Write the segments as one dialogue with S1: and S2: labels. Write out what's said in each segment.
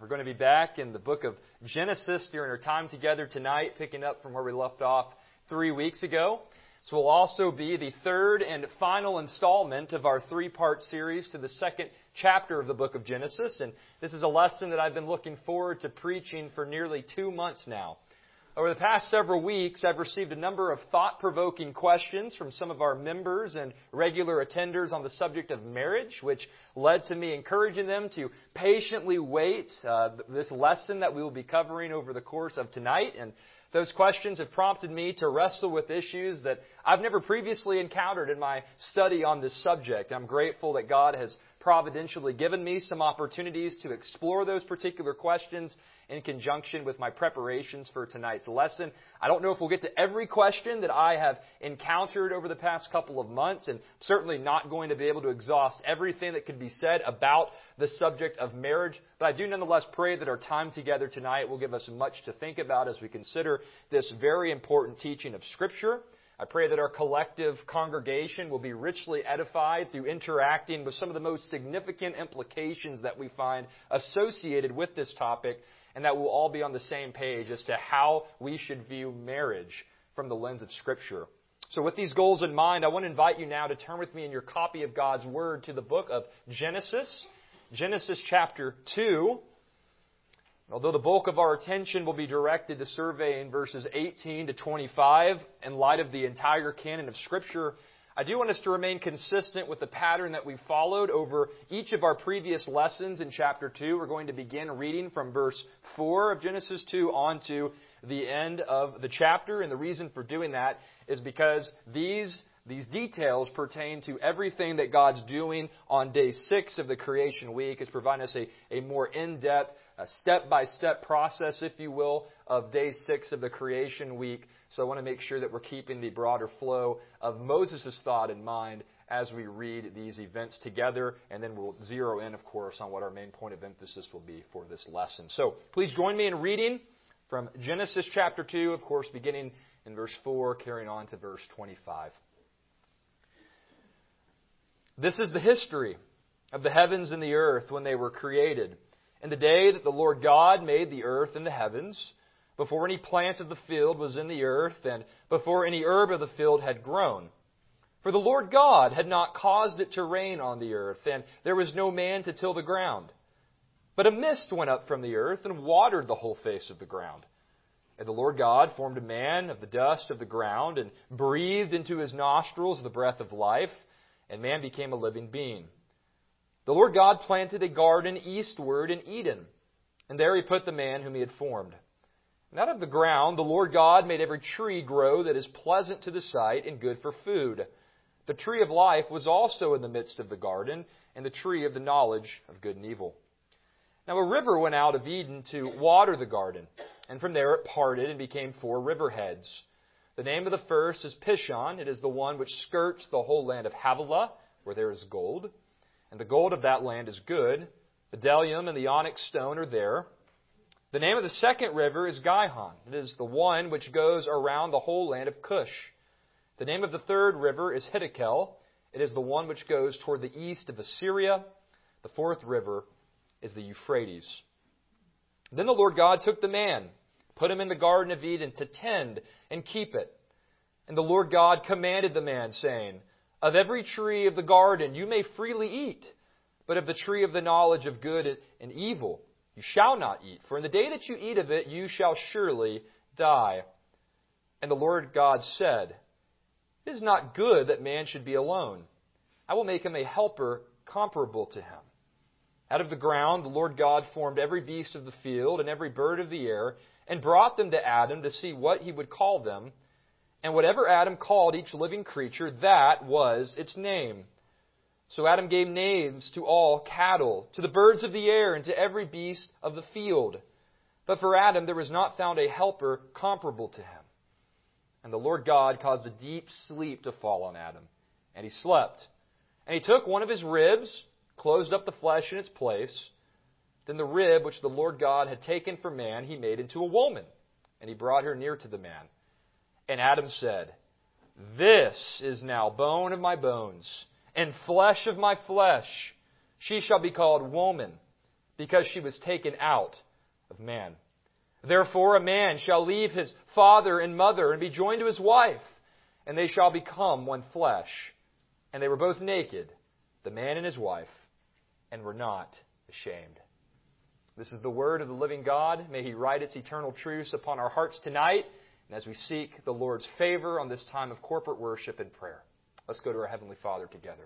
S1: We're going to be back in the book of Genesis during our time together tonight, picking up from where we left off 3 weeks ago. This will also be the third and final installment of our three-part series to the second chapter of the book of Genesis. And this is a lesson that I've been looking forward to preaching for nearly 2 months now. Over the past several weeks, I've received a number of thought-provoking questions from some of our members and regular attenders on the subject of marriage, which led to me encouraging them to patiently wait this lesson that we will be covering over the course of tonight. And those questions have prompted me to wrestle with issues that I've never previously encountered in my study on this subject. I'm grateful that God has providentially given me some opportunities to explore those particular questions in conjunction with my preparations for tonight's lesson. I don't know if we'll get to every question that I have encountered over the past couple of months, and certainly not going to be able to exhaust everything that could be said about the subject of marriage, but I do nonetheless pray that our time together tonight will give us much to think about as we consider this very important teaching of Scripture. I pray that our collective congregation will be richly edified through interacting with some of the most significant implications that we find associated with this topic, and that we'll all be on the same page as to how we should view marriage from the lens of Scripture. So with these goals in mind, I want to invite you now to turn with me in your copy of God's Word to the book of Genesis, Genesis chapter 2. Although the bulk of our attention will be directed to surveying verses 18 to 25 in light of the entire canon of Scripture, I do want us to remain consistent with the pattern that we followed over each of our previous lessons in chapter 2. We're going to begin reading from verse 4 of Genesis 2 on to the end of the chapter. And the reason for doing that is because these details pertain to everything that God's doing on day 6 of the creation week. It's providing us a more in-depth, step-by-step process, if you will, of day 6 of the creation week. So I want to make sure that we're keeping the broader flow of Moses' thought in mind as we read these events together. And then we'll zero in, of course, on what our main point of emphasis will be for this lesson. So please join me in reading from Genesis chapter 2, of course, beginning in verse 4, carrying on to verse 25. This is the history of the heavens and the earth when they were created. In the day that the Lord God made the earth and the heavens, before any plant of the field was in the earth, and before any herb of the field had grown. For the Lord God had not caused it to rain on the earth, and there was no man to till the ground. But a mist went up from the earth and watered the whole face of the ground. And the Lord God formed a man of the dust of the ground, and breathed into his nostrils the breath of life, and man became a living being. The Lord God planted a garden eastward in Eden, and there He put the man whom He had formed. And out of the ground the Lord God made every tree grow that is pleasant to the sight and good for food. The tree of life was also in the midst of the garden, and the tree of the knowledge of good and evil. Now a river went out of Eden to water the garden, and from there it parted and became 4 river heads. The name of the first is Pishon. It is the one which skirts the whole land of Havilah, where there is gold. And the gold of that land is good. The bdellium and the onyx stone are there. The name of the second river is Gihon. It is the one which goes around the whole land of Cush. The name of the third river is Hiddekel. It is the one which goes toward the east of Assyria. The fourth river is the Euphrates. Then the Lord God took the man, put him in the Garden of Eden to tend and keep it. And the Lord God commanded the man, saying, Of every tree of the garden you may freely eat, but of the tree of the knowledge of good and evil you shall not eat. For in the day that you eat of it you shall surely die. And the Lord God said, It is not good that man should be alone. I will make him a helper comparable to him. Out of the ground the Lord God formed every beast of the field and every bird of the air, and brought them to Adam to see what he would call them. And whatever Adam called each living creature, that was its name. So Adam gave names to all cattle, to the birds of the air, and to every beast of the field. But for Adam there was not found a helper comparable to him. And the Lord God caused a deep sleep to fall on Adam, and he slept. And he took one of his ribs, closed up the flesh in its place. Then the rib which the Lord God had taken from man, he made into a woman, and he brought her near to the man. And Adam said, This is now bone of my bones, and flesh of my flesh. She shall be called woman, because she was taken out of man. Therefore a man shall leave his father and mother and be joined to his wife, and they shall become one flesh. And they were both naked, the man and his wife, and were not ashamed. This is the word of the living God. May He write its eternal truths upon our hearts tonight, and as we seek the Lord's favor on this time of corporate worship and prayer. Let's go to our Heavenly Father together.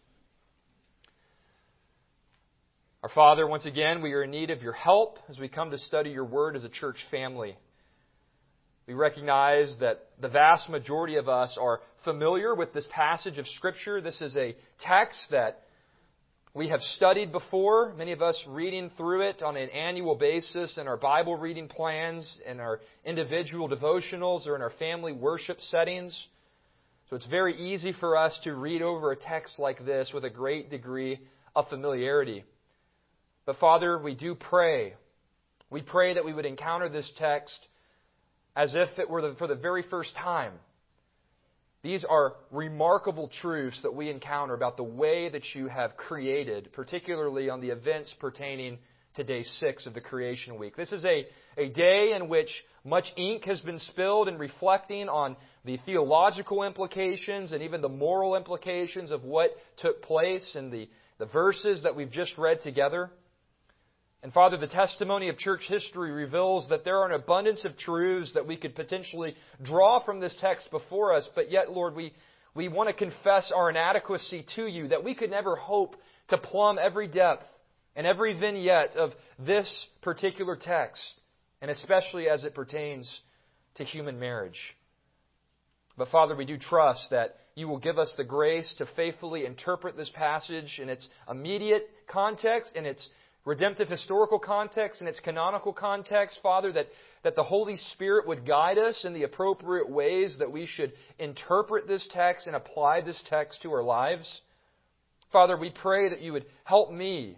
S1: Our Father, once again, we are in need of your help as we come to study your word as a church family. We recognize that the vast majority of us are familiar with this passage of Scripture. This is a text that we have studied before, many of us reading through it on an annual basis in our Bible reading plans, in our individual devotionals, or in our family worship settings. So it's very easy for us to read over a text like this with a great degree of familiarity. But Father, we do pray. We pray that we would encounter this text as if it were for the very first time. These are remarkable truths that we encounter about the way that you have created, particularly on the events pertaining to day 6 of the creation week. This is a day in which much ink has been spilled in reflecting on the theological implications and even the moral implications of what took place in the verses that we've just read together. And Father, the testimony of church history reveals that there are an abundance of truths that we could potentially draw from this text before us, but yet, Lord, we want to confess our inadequacy to you, that we could never hope to plumb every depth and every vignette of this particular text, and especially as it pertains to human marriage. But Father, we do trust that you will give us the grace to faithfully interpret this passage in its immediate context, in its redemptive historical context, in its canonical context, Father, that the Holy Spirit would guide us in the appropriate ways that we should interpret this text and apply this text to our lives. Father, we pray that you would help me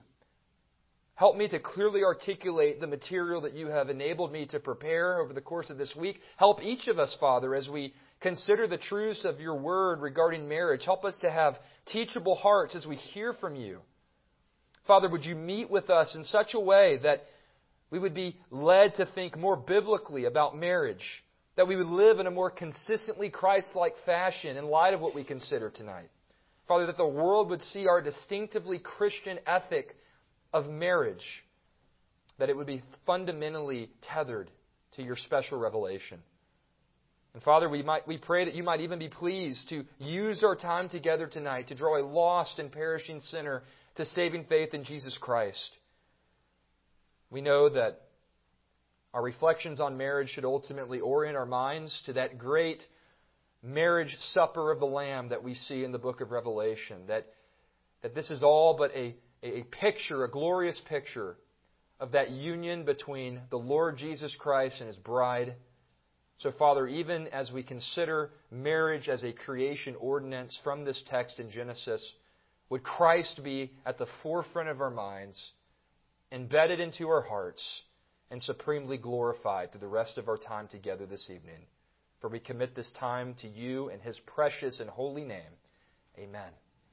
S1: to clearly articulate the material that you have enabled me to prepare over the course of this week. Help each of us, Father, as we consider the truths of your word regarding marriage. Help us to have teachable hearts as we hear from you. Father, would you meet with us in such a way that we would be led to think more biblically about marriage, that we would live in a more consistently Christ-like fashion in light of what we consider tonight. Father, that the world would see our distinctively Christian ethic of marriage, that it would be fundamentally tethered to your special revelation. And Father, we pray that you might even be pleased to use our time together tonight to draw a lost and perishing sinner to saving faith in Jesus Christ. We know that our reflections on marriage should ultimately orient our minds to that great marriage supper of the Lamb that we see in the book of Revelation. That this is all but a picture, a glorious picture of that union between the Lord Jesus Christ and His bride. So, Father, even as we consider marriage as a creation ordinance from this text in Genesis, would Christ be at the forefront of our minds, embedded into our hearts, and supremely glorified through the rest of our time together this evening. For we commit this time to you in His precious and holy name. Amen.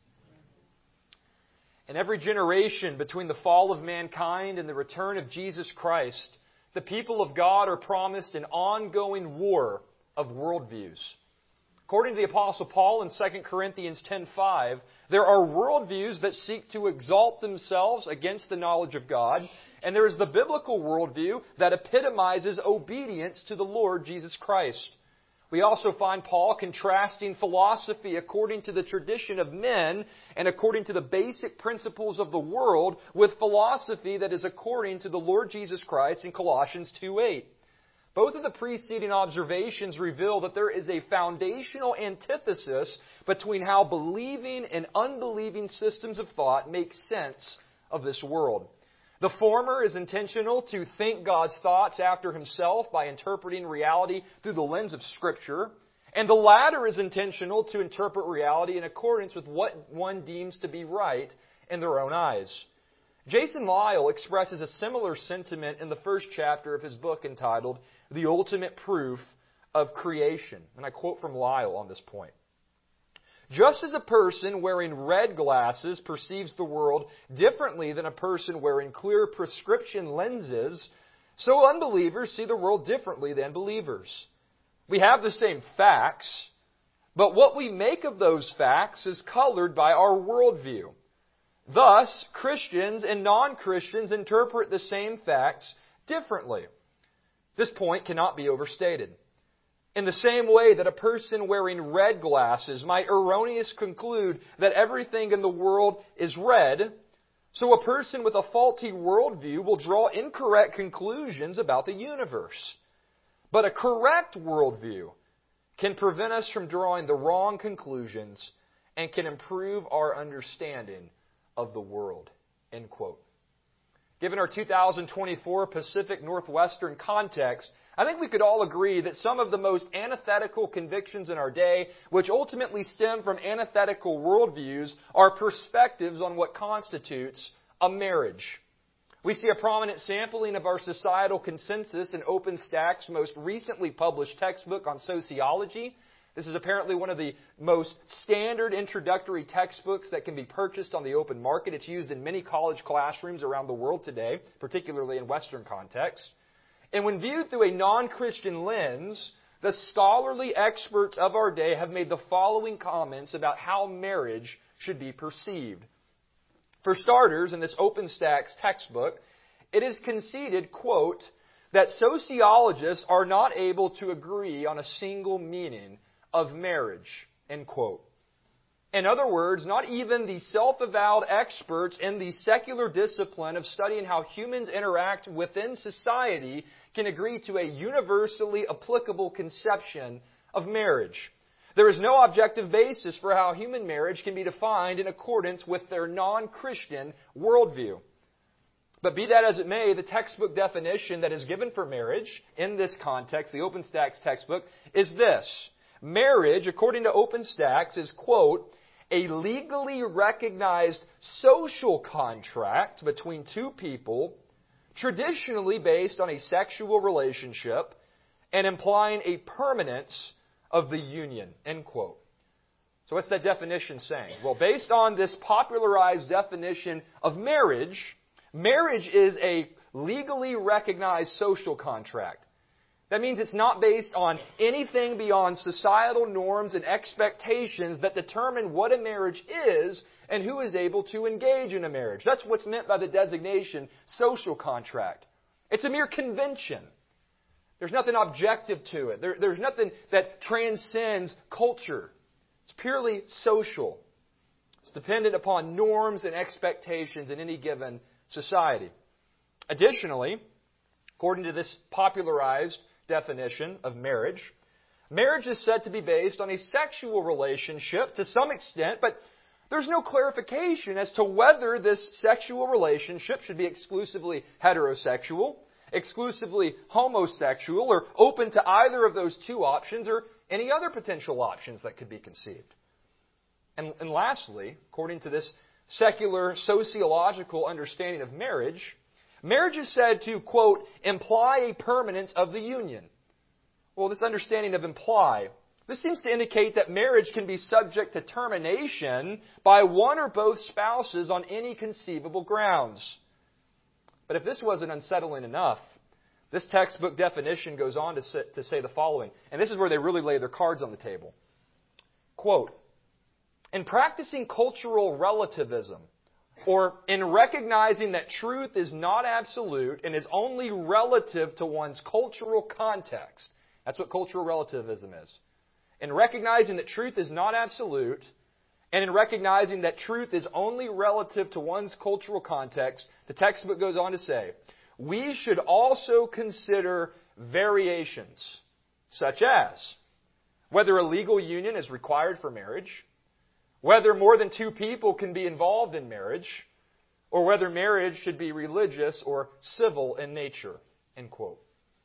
S1: In every generation between the fall of mankind and the return of Jesus Christ, the people of God are promised an ongoing war of worldviews. According to the Apostle Paul in 2 Corinthians 10:5, there are worldviews that seek to exalt themselves against the knowledge of God, and there is the biblical worldview that epitomizes obedience to the Lord Jesus Christ. We also find Paul contrasting philosophy according to the tradition of men and according to the basic principles of the world with philosophy that is according to the Lord Jesus Christ in Colossians 2:8. Both of the preceding observations reveal that there is a foundational antithesis between how believing and unbelieving systems of thought make sense of this world. The former is intentional to think God's thoughts after Himself by interpreting reality through the lens of Scripture, and the latter is intentional to interpret reality in accordance with what one deems to be right in their own eyes. Jason Lisle expresses a similar sentiment in the first chapter of his book entitled The Ultimate Proof of Creation. And I quote from Lisle on this point. Just as a person wearing red glasses perceives the world differently than a person wearing clear prescription lenses, so unbelievers see the world differently than believers. We have the same facts, but what we make of those facts is colored by our worldview. Thus, Christians and non-Christians interpret the same facts differently. This point cannot be overstated. In the same way that a person wearing red glasses might erroneously conclude that everything in the world is red, so a person with a faulty worldview will draw incorrect conclusions about the universe. But a correct worldview can prevent us from drawing the wrong conclusions and can improve our understanding of the world. End quote. Given our 2024 Pacific Northwestern context, I think we could all agree that some of the most antithetical convictions in our day, which ultimately stem from antithetical worldviews, are perspectives on what constitutes a marriage. We see a prominent sampling of our societal consensus in OpenStack's most recently published textbook on sociology. This is apparently one of the most standard introductory textbooks that can be purchased on the open market. It's used in many college classrooms around the world today, particularly in Western contexts. And when viewed through a non-Christian lens, the scholarly experts of our day have made the following comments about how marriage should be perceived. For starters, in this OpenStack's textbook, it is conceded, quote, that sociologists are not able to agree on a single meaning of marriage, end quote. In other words, not even the self-avowed experts in the secular discipline of studying how humans interact within society can agree to a universally applicable conception of marriage. There is no objective basis for how human marriage can be defined in accordance with their non-Christian worldview. But be that as it may, the textbook definition that is given for marriage in this context, the OpenStack's textbook, is this. Marriage, according to OpenStack's, is, quote, a legally recognized social contract between two people, traditionally based on a sexual relationship and implying a permanence of the union, end quote. So what's that definition saying? Well, based on this popularized definition of marriage, marriage is a legally recognized social contract. That means it's not based on anything beyond societal norms and expectations that determine what a marriage is and who is able to engage in a marriage. That's what's meant by the designation social contract. It's a mere convention. There's nothing objective to it. There's nothing that transcends culture. It's purely social. It's dependent upon norms and expectations in any given society. Additionally, according to this popularized definition of marriage, marriage is said to be based on a sexual relationship to some extent, but there's no clarification as to whether this sexual relationship should be exclusively heterosexual, exclusively homosexual, or open to either of those two options or any other potential options that could be conceived. And lastly, according to this secular sociological understanding of marriage, marriage is said to, quote, imply a permanence of the union. Well, this understanding of imply, this seems to indicate that marriage can be subject to termination by one or both spouses on any conceivable grounds. But if this wasn't unsettling enough, this textbook definition goes on to say the following, and this is where they really lay their cards on the table. Quote, in practicing cultural relativism, or in recognizing that truth is not absolute and is only relative to one's cultural context. That's what cultural relativism is. In recognizing that truth is not absolute, and in recognizing that truth is only relative to one's cultural context, the textbook goes on to say, we should also consider variations, such as whether a legal union is required for marriage, whether more than two people can be involved in marriage, or whether marriage should be religious or civil in nature, end quote.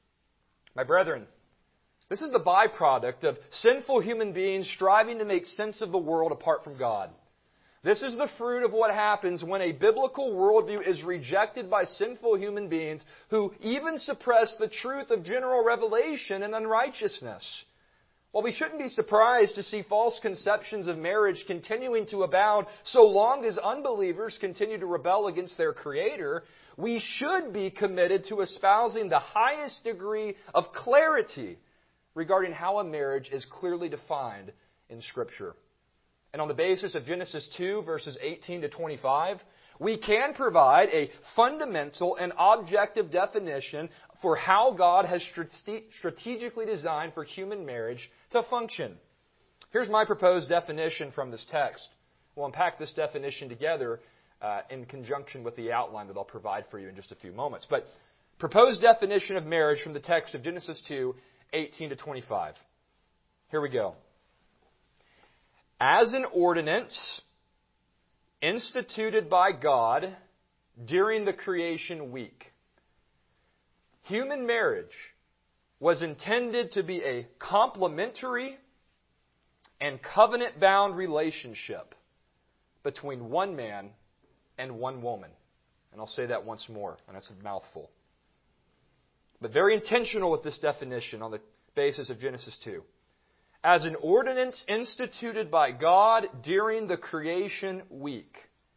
S1: My brethren, this is the byproduct of sinful human beings striving to make sense of the world apart from God. This is the fruit of what happens when a biblical worldview is rejected by sinful human beings who even suppress the truth of general revelation and unrighteousness. While we shouldn't be surprised to see false conceptions of marriage continuing to abound so long as unbelievers continue to rebel against their Creator, we should be committed to espousing the highest degree of clarity regarding how a marriage is clearly defined in Scripture. And on the basis of Genesis 2, verses 18 to 25, we can provide a fundamental and objective definition for how God has strategically designed for human marriage to function. Here's my proposed definition from this text. We'll unpack this definition together in conjunction with the outline that I'll provide for you in just a few moments. But proposed definition of marriage from the text of Genesis 2, 18 to 25. Here we go. As an ordinance instituted by God during the creation week, human marriage was intended to be a complementary and covenant-bound relationship between one man and one woman. And I'll say that once more, and that's a mouthful. But very intentional with this definition on the basis of Genesis 2. As an ordinance instituted by God during the creation week,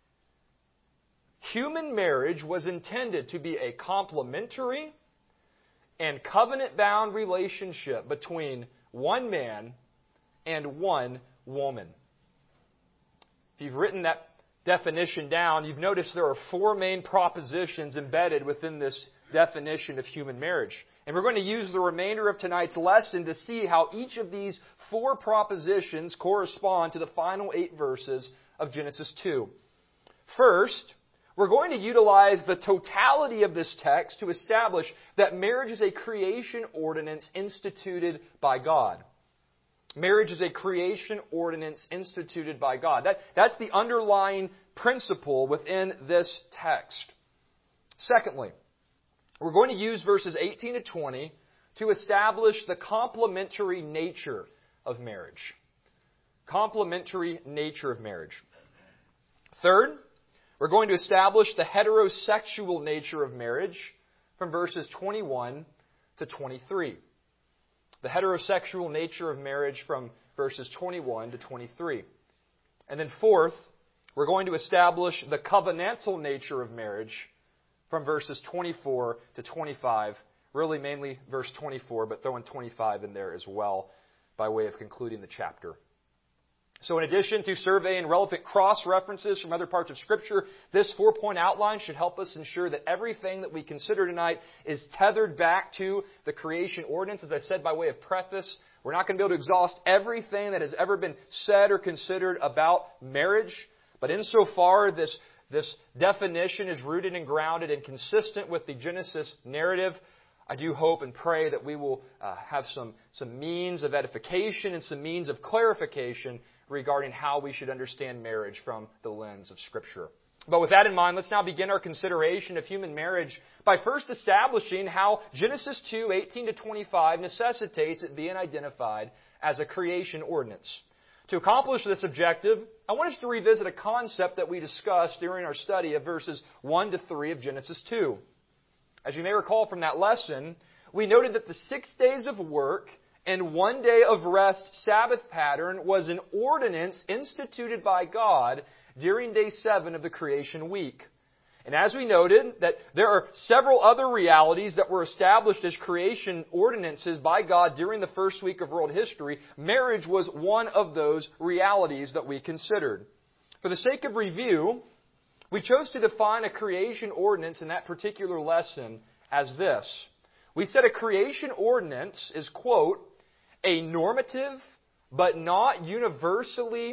S1: human marriage was intended to be a complementary and covenant-bound relationship between one man and one woman. If you've written that definition down, you've noticed there are four main propositions embedded within this definition of human marriage. And we're going to use the remainder of tonight's lesson to see how each of these four propositions correspond to the final 8 verses of Genesis 2. First, we're going to utilize the totality of this text to establish that marriage is a creation ordinance instituted by God. Marriage is a creation ordinance instituted by God. That's the underlying principle within this text. Secondly, we're going to use verses 18 to 20 to establish the complementary nature of marriage. Complementary nature of marriage. Third, we're going to establish the heterosexual nature of marriage from verses 21 to 23. The heterosexual nature of marriage from verses 21 to 23. And then fourth, we're going to establish the covenantal nature of marriage from verses 24 to 25, really mainly verse 24, but throwing 25 in there as well by way of concluding the chapter. So in addition to surveying relevant cross-references from other parts of Scripture, this 4-point outline should help us ensure that everything that we consider tonight is tethered back to the creation ordinance. As I said by way of preface, we're not going to be able to exhaust everything that has ever been said or considered about marriage, but insofar this definition is rooted and grounded and consistent with the Genesis narrative, I do hope and pray that we will have some means of edification and some means of clarification regarding how we should understand marriage from the lens of Scripture. But with that in mind, let's now begin our consideration of human marriage by first establishing how Genesis 2, 18 to 25 necessitates it being identified as a creation ordinance. To accomplish this objective, I want us to revisit a concept that we discussed during our study of verses 1 to 3 of Genesis 2. As you may recall from that lesson, we noted that the 6 days of work and 1 day of rest Sabbath pattern was an ordinance instituted by God during day 7 of the creation week. And as we noted, that there are several other realities that were established as creation ordinances by God during the first week of world history. Marriage was one of those realities that we considered. For the sake of review, we chose to define a creation ordinance in that particular lesson as this. We said a creation ordinance is, quote, a normative but not uniformly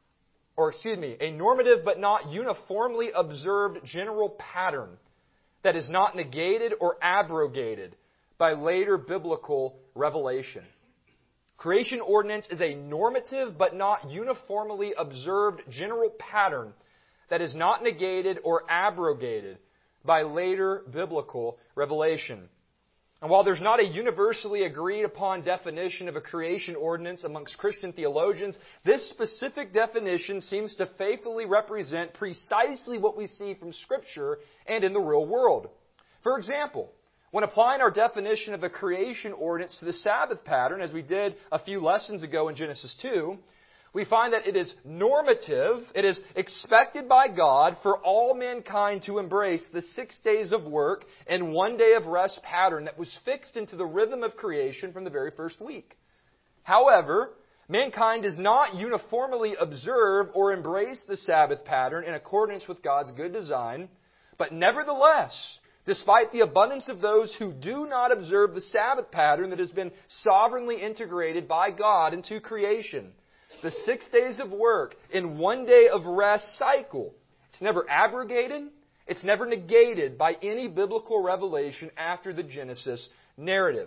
S1: observed general pattern that is not negated or abrogated by later biblical revelation. Creation ordinance is a normative but not uniformly observed general pattern that is not negated or abrogated by later biblical revelation. And while there's not a universally agreed upon definition of a creation ordinance amongst Christian theologians, this specific definition seems to faithfully represent precisely what we see from Scripture and in the real world. For example, When applying our definition of a creation ordinance to the Sabbath pattern, as we did a few lessons ago in Genesis 2, we find that it is normative, it is expected by God for all mankind to embrace the 6 days of work and 1 day of rest pattern that was fixed into the rhythm of creation from the very first week. However, mankind does not uniformly observe or embrace the Sabbath pattern in accordance with God's good design, but nevertheless, despite the abundance of those who do not observe the Sabbath pattern that has been sovereignly integrated by God into creation, the 6 days of work and 1 day of rest cycle, it's never abrogated, it's never negated by any biblical revelation after the Genesis narrative.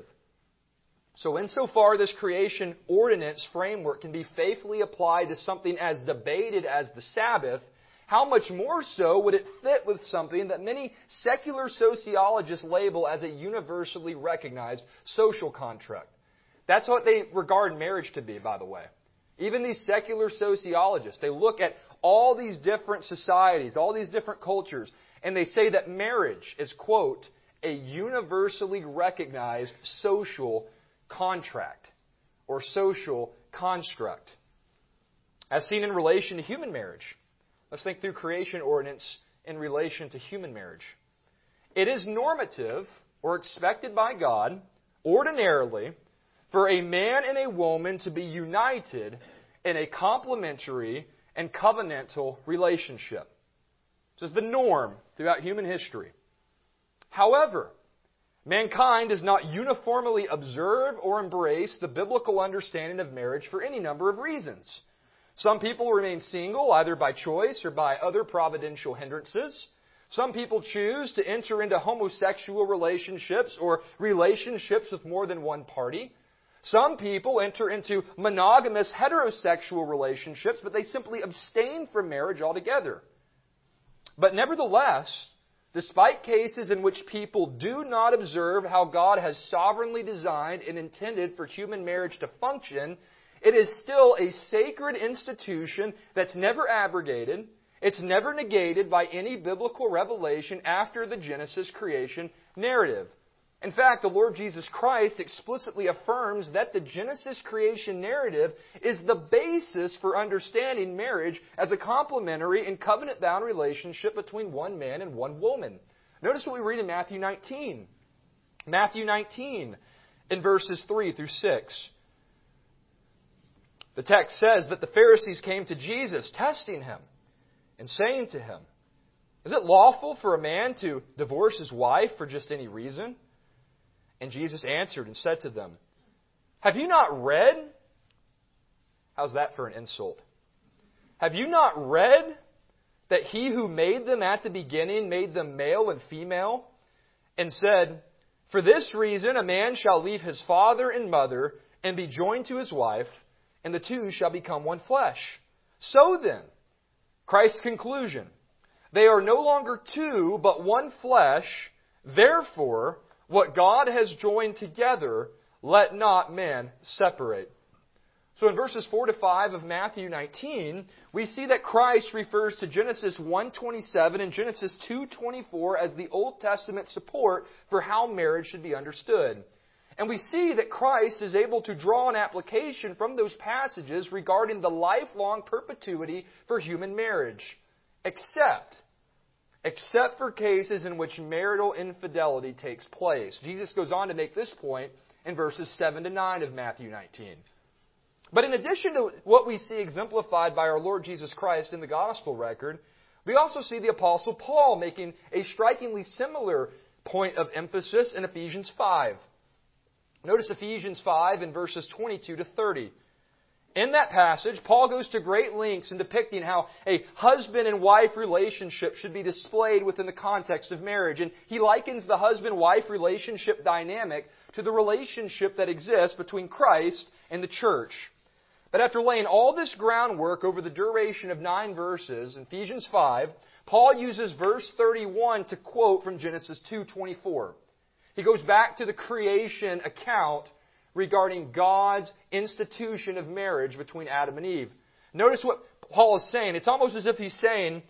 S1: So insofar this creation ordinance framework can be faithfully applied to something as debated as the Sabbath, how much more so would it fit with something that many secular sociologists label as a universally recognized social contract? That's what they regard marriage to be, by the way. Even these secular sociologists, they look at all these different societies, all these different cultures, and they say that marriage is, quote, a universally recognized social contract or social construct. As seen in relation to human marriage. Let's think through creation ordinance in relation to human marriage. It is normative or expected by God, ordinarily, for a man and a woman to be united in a complementary and covenantal relationship. This is the norm throughout human history. However, mankind does not uniformly observe or embrace the biblical understanding of marriage for any number of reasons. Some people remain single either by choice or by other providential hindrances. Some people choose to enter into homosexual relationships or relationships with more than one party. Some people enter into monogamous heterosexual relationships, but they simply abstain from marriage altogether. But nevertheless, despite cases in which people do not observe how God has sovereignly designed and intended for human marriage to function, it is still a sacred institution that's never abrogated. It's never negated by any biblical revelation after the Genesis creation narrative. In fact, the Lord Jesus Christ explicitly affirms that the Genesis creation narrative is the basis for understanding marriage as a complementary and covenant-bound relationship between one man and one woman. Notice what we read in Matthew 19. Matthew 19 in verses 3 through 6. The text says that the Pharisees came to Jesus, testing Him and saying to Him, "Is it lawful for a man to divorce his wife for just any reason?" And Jesus answered and said to them, "Have you not read?" How's that for an insult? "Have you not read that He who made them at the beginning made them male and female, and said, 'For this reason a man shall leave his father and mother and be joined to his wife, and the two shall become one flesh'? So then," Christ's conclusion, "they are no longer two, but one flesh. Therefore, what God has joined together, let not man separate." So in verses 4 to 5 of Matthew 19, we see that Christ refers to Genesis 1:27 and Genesis 2:24 as the Old Testament support for how marriage should be understood. And we see that Christ is able to draw an application from those passages regarding the lifelong perpetuity for human marriage, except for cases in which marital infidelity takes place. Jesus goes on to make this point in verses 7 to 9 of Matthew 19. But in addition to what we see exemplified by our Lord Jesus Christ in the gospel record, we also see the Apostle Paul making a strikingly similar point of emphasis in Ephesians 5. Notice Ephesians 5 in verses 22 to 30. In that passage, Paul goes to great lengths in depicting how a husband and wife relationship should be displayed within the context of marriage. And he likens the husband-wife relationship dynamic to the relationship that exists between Christ and the church. But after laying all this groundwork over the duration of 9 verses, in Ephesians 5, Paul uses verse 31 to quote from Genesis 2:24. He goes back to the creation account regarding God's institution of marriage between Adam and Eve. Notice what Paul is saying. It's almost as if he's saying,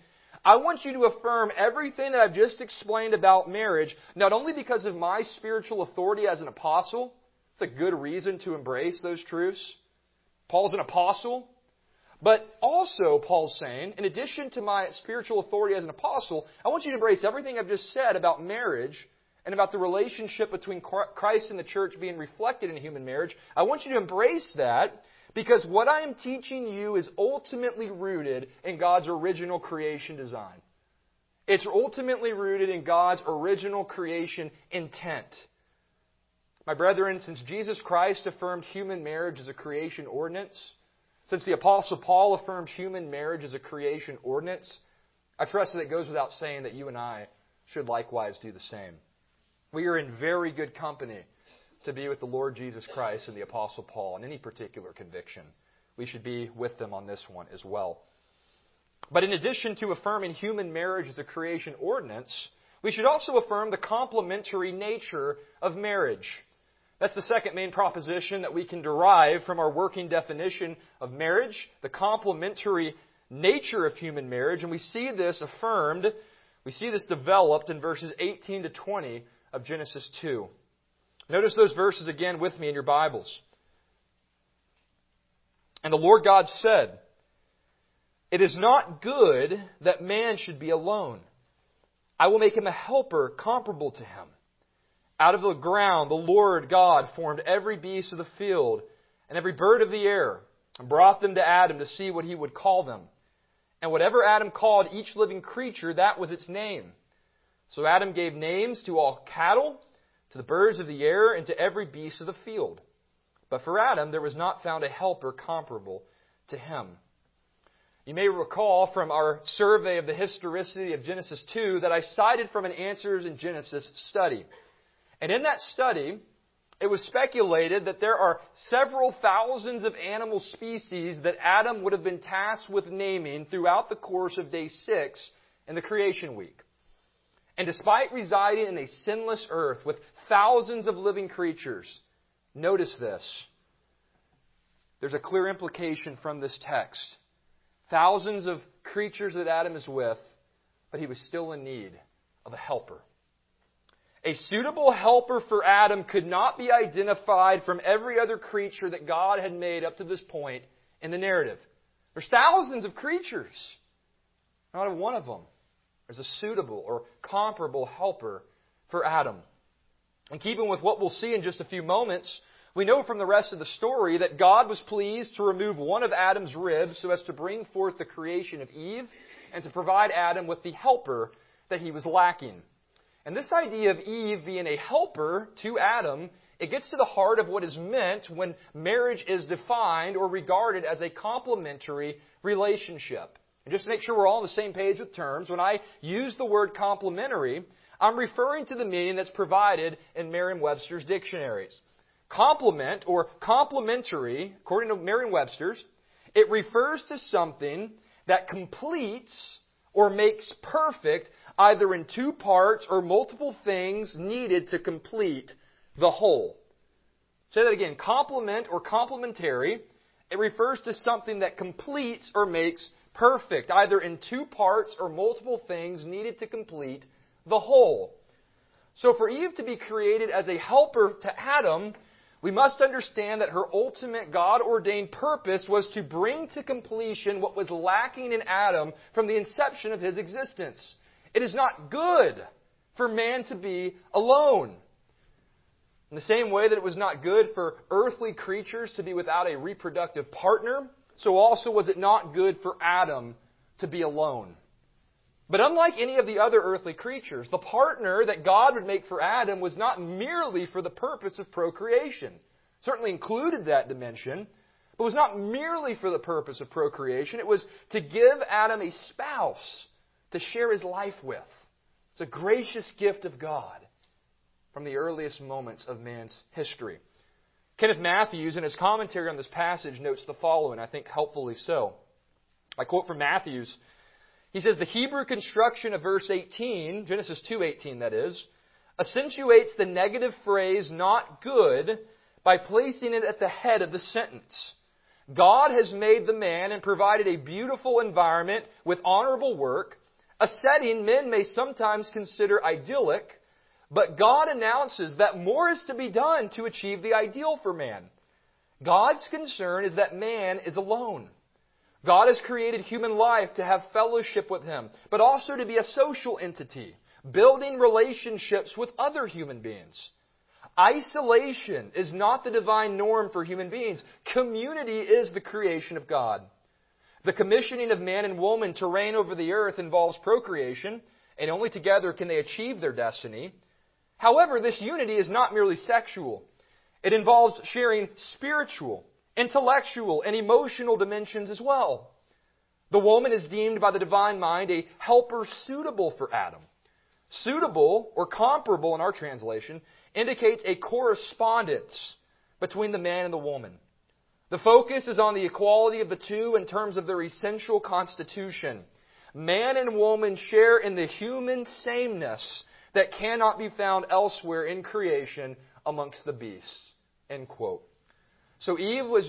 S1: I want you to affirm everything that I've just explained about marriage, not only because of my spiritual authority as an apostle. It's a good reason to embrace those truths. Paul's an apostle. But also, Paul's saying, in addition to my spiritual authority as an apostle, I want you to embrace everything I've just said about marriage and about the relationship between Christ and the church being reflected in human marriage. I want you to embrace that because what I am teaching you is ultimately rooted in God's original creation design. It's ultimately rooted in God's original creation intent. My brethren, since Jesus Christ affirmed human marriage as a creation ordinance, since the Apostle Paul affirmed human marriage as a creation ordinance, I trust that it goes without saying that you and I should likewise do the same. We are in very good company to be with the Lord Jesus Christ and the Apostle Paul in any particular conviction. We should be with them on this one as well. But in addition to affirming human marriage as a creation ordinance, we should also affirm the complementary nature of marriage. That's the second main proposition that we can derive from our working definition of marriage, the complementary nature of human marriage. And we see this affirmed, we see this developed in verses 18 to 20 of Genesis 2. Notice those verses again with me in your Bibles. And the Lord God said, "It is not good that man should be alone. I will make him a helper comparable to him. Out of the ground the Lord God formed every beast of the field and every bird of the air and brought them to Adam to see what he would call them. And whatever Adam called each living creature, that was its name. So Adam gave names to all cattle, to the birds of the air, and to every beast of the field. But for Adam there was not found a helper comparable to him." You may recall from our survey of the historicity of Genesis 2 that I cited from an Answers in Genesis study. And in that study, it was speculated that there are several thousands of animal species that Adam would have been tasked with naming throughout the course of day 6 in the creation week. And despite residing in a sinless earth with thousands of living creatures, notice this. There's a clear implication from this text. Thousands of creatures that Adam is with, but he was still in need of a helper. A suitable helper for Adam could not be identified from every other creature that God had made up to this point in the narrative. There's thousands of creatures. Not one of them is a suitable or comparable helper for Adam. And keeping with what we'll see in just a few moments, we know from the rest of the story that God was pleased to remove one of Adam's ribs so as to bring forth the creation of Eve and to provide Adam with the helper that he was lacking. And this idea of Eve being a helper to Adam, it gets to the heart of what is meant when marriage is defined or regarded as a complementary relationship. And just to make sure we're all on the same page with terms, when I use the word complementary, I'm referring to the meaning that's provided in Merriam-Webster's dictionaries. Complement or complementary, according to Merriam-Webster's, it refers to something that completes or makes perfect either in two parts or multiple things needed to complete the whole. Say that again. Complement or complementary, it refers to something that completes or makes perfect, either in two parts or multiple things needed to complete the whole. So for Eve to be created as a helper to Adam, we must understand that her ultimate God-ordained purpose was to bring to completion what was lacking in Adam from the inception of his existence. It is not good for man to be alone. In the same way that it was not good for earthly creatures to be without a reproductive partner, so also was it not good for Adam to be alone. But unlike any of the other earthly creatures, the partner that God would make for Adam was not merely for the purpose of procreation. Certainly included that dimension, but was not merely for the purpose of procreation. It was to give Adam a spouse to share his life with. It's a gracious gift of God from the earliest moments of man's history. Kenneth Matthews, in his commentary on this passage, notes the following, I think helpfully so. I quote from Matthews. He says, "The Hebrew construction of verse 18, Genesis 2:18 that is, accentuates the negative phrase not good by placing it at the head of the sentence. God has made the man and provided a beautiful environment with honorable work. A setting men may sometimes consider idyllic, but God announces that more is to be done to achieve the ideal for man. God's concern is that man is alone. God has created human life to have fellowship with Him, but also to be a social entity, building relationships with other human beings. Isolation is not the divine norm for human beings. Community is the creation of God. The commissioning of man and woman to reign over the earth involves procreation, and only together can they achieve their destiny. However, this unity is not merely sexual. It involves sharing spiritual, intellectual, and emotional dimensions as well. The woman is deemed by the divine mind a helper suitable for Adam. Suitable, or comparable in our translation, indicates a correspondence between the man and the woman. The focus is on the equality of the two in terms of their essential constitution. Man and woman share in the human sameness that cannot be found elsewhere in creation amongst the beasts. End quote. So Eve was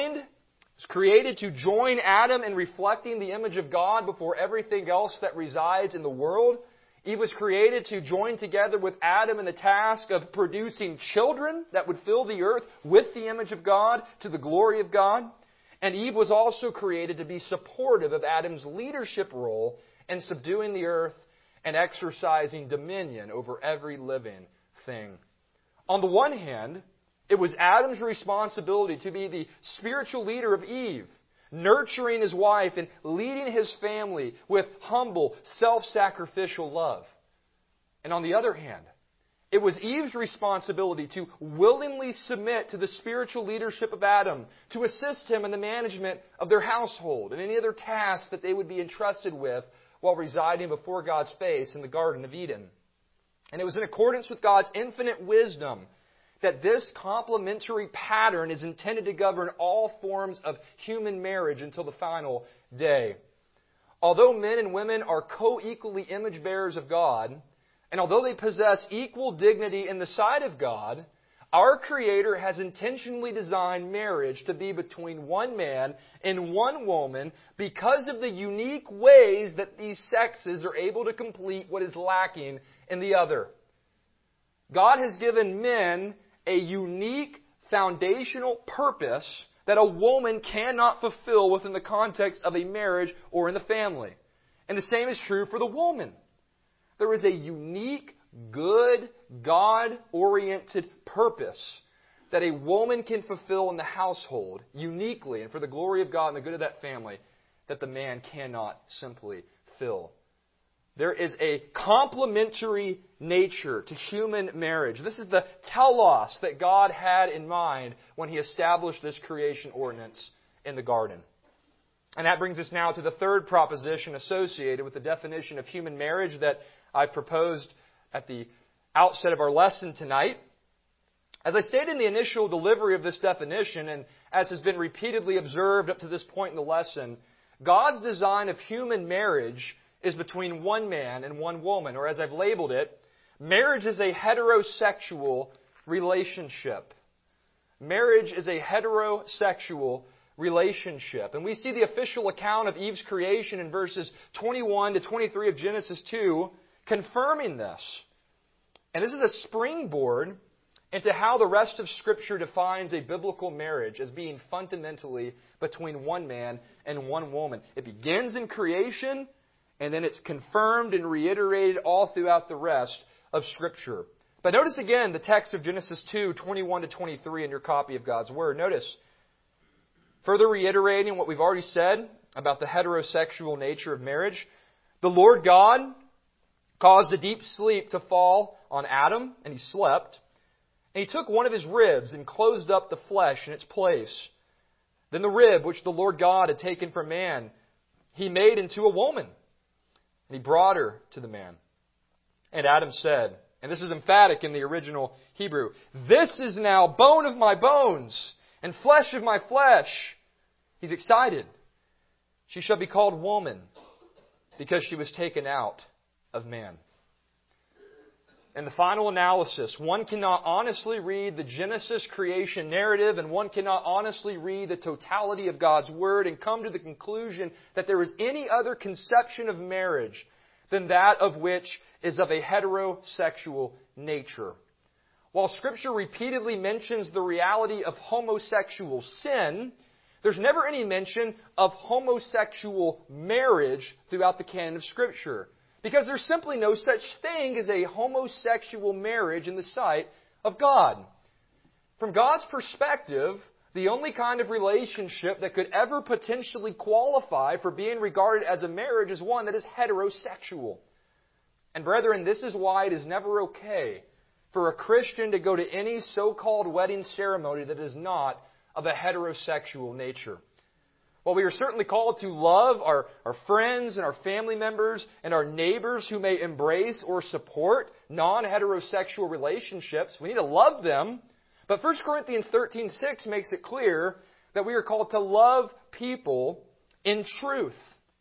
S1: created to join Adam in reflecting the image of God before everything else that resides in the world. Eve was created to join together with Adam in the task of producing children that would fill the earth with the image of God to the glory of God. And Eve was also created to be supportive of Adam's leadership role in subduing the earth and exercising dominion over every living thing. On the one hand, it was Adam's responsibility to be the spiritual leader of Eve, nurturing his wife and leading his family with humble, self-sacrificial love. And on the other hand, it was Eve's responsibility to willingly submit to the spiritual leadership of Adam, to assist him in the management of their household and any other tasks that they would be entrusted with while residing before God's face in the Garden of Eden. And it was in accordance with God's infinite wisdom that this complementary pattern is intended to govern all forms of human marriage until the final day. Although men and women are co-equally image bearers of God, and although they possess equal dignity in the sight of God, our Creator has intentionally designed marriage to be between one man and one woman because of the unique ways that these sexes are able to complete what is lacking in the other. God has given men a unique foundational purpose that a woman cannot fulfill within the context of a marriage or in the family. And the same is true for the woman. There is a unique, good, God-oriented purpose that a woman can fulfill in the household uniquely and for the glory of God and the good of that family that the man cannot simply fill. There is a complementary nature to human marriage. This is the telos that God had in mind when He established this creation ordinance in the garden. And that brings us now to the third proposition associated with the definition of human marriage that I've proposed at the outset of our lesson tonight. As I stated in the initial delivery of this definition, and as has been repeatedly observed up to this point in the lesson, God's design of human marriage is between one man and one woman, or as I've labeled it, marriage is a heterosexual relationship. Marriage is a heterosexual relationship. And we see the official account of Eve's creation in verses 21 to 23 of Genesis 2 confirming this. And this is a springboard into how the rest of Scripture defines a biblical marriage as being fundamentally between one man and one woman. It begins in creation, and then it's confirmed and reiterated all throughout the rest of Scripture. But notice again the text of Genesis 2, 21 to 23 in your copy of God's Word. Notice, further reiterating what we've already said about the heterosexual nature of marriage, the Lord God caused a deep sleep to fall on Adam, and he slept. And He took one of his ribs and closed up the flesh in its place. Then the rib which the Lord God had taken from man, He made into a woman. And He brought her to the man. And Adam said, and this is emphatic in the original Hebrew, "This is now bone of my bones and flesh of my flesh." He's excited. "She shall be called woman because she was taken out of man." In the final analysis, one cannot honestly read the Genesis creation narrative and one cannot honestly read the totality of God's Word and come to the conclusion that there is any other conception of marriage than that of which is of a heterosexual nature. While Scripture repeatedly mentions the reality of homosexual sin, there's never any mention of homosexual marriage throughout the canon of Scripture. Because there's simply no such thing as a homosexual marriage in the sight of God. From God's perspective, the only kind of relationship that could ever potentially qualify for being regarded as a marriage is one that is heterosexual. And brethren, this is why it is never okay for a Christian to go to any so-called wedding ceremony that is not of a heterosexual nature. While we are certainly called to love our friends and our family members and our neighbors who may embrace or support non-heterosexual relationships, we need to love them. But 1 Corinthians 13:6 makes it clear that we are called to love people in truth.